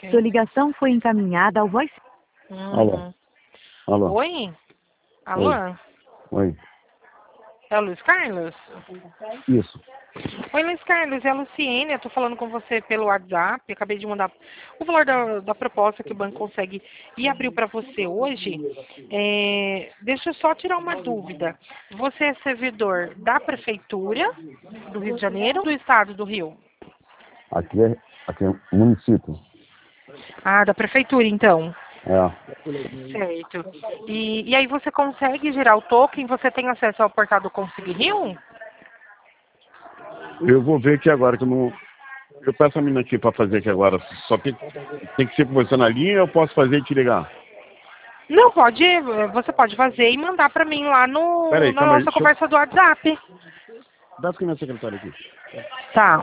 Sua ligação foi encaminhada ao voice... Alô. Alô. Oi? Alô? Oi. É o Luiz Carlos? Isso. Oi, Luiz Carlos, é a Luciene, eu tô falando com você pelo WhatsApp, eu acabei de mandar o valor da proposta que o banco consegue e abriu para você hoje. Deixa eu só tirar uma dúvida. Você é servidor da Prefeitura do Rio de Janeiro ou do Estado do Rio? Aqui é município. Ah, da Prefeitura, então. É. Certo. E aí você consegue gerar o token? Você tem acesso ao portal do Consig Rio? Eu vou ver aqui agora, que eu não... Eu peço a menina aqui para fazer aqui agora. Só tem que ser com você na linha ou eu posso fazer e te ligar? Não, você pode fazer e mandar para mim lá na nossa conversa do WhatsApp. Dá para minha secretária aqui. Tá.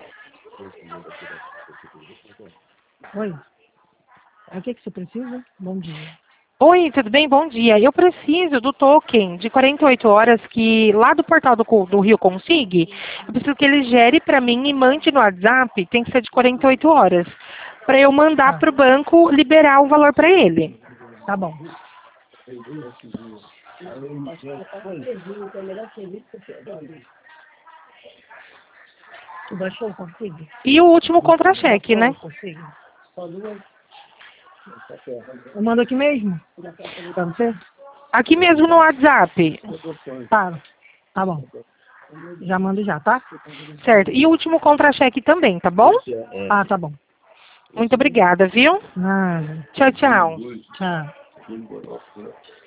Oi. O que você precisa? Bom dia. Oi, tudo bem? Bom dia. Eu preciso do token de 48 horas que lá do portal do Rio Consig, eu preciso que ele gere para mim e mande no WhatsApp, tem que ser de 48 horas, para eu mandar para o banco liberar o valor para ele. Tá bom. Tu baixou o Consig? E o último contra-cheque, né? Eu mando aqui mesmo? Pra você? Aqui mesmo no WhatsApp. Tá bom. Já mando já, tá? Certo. E o último contra-cheque também, tá bom? Ah, tá bom. Muito obrigada, viu? Nada. Tchau, tchau. Tchau.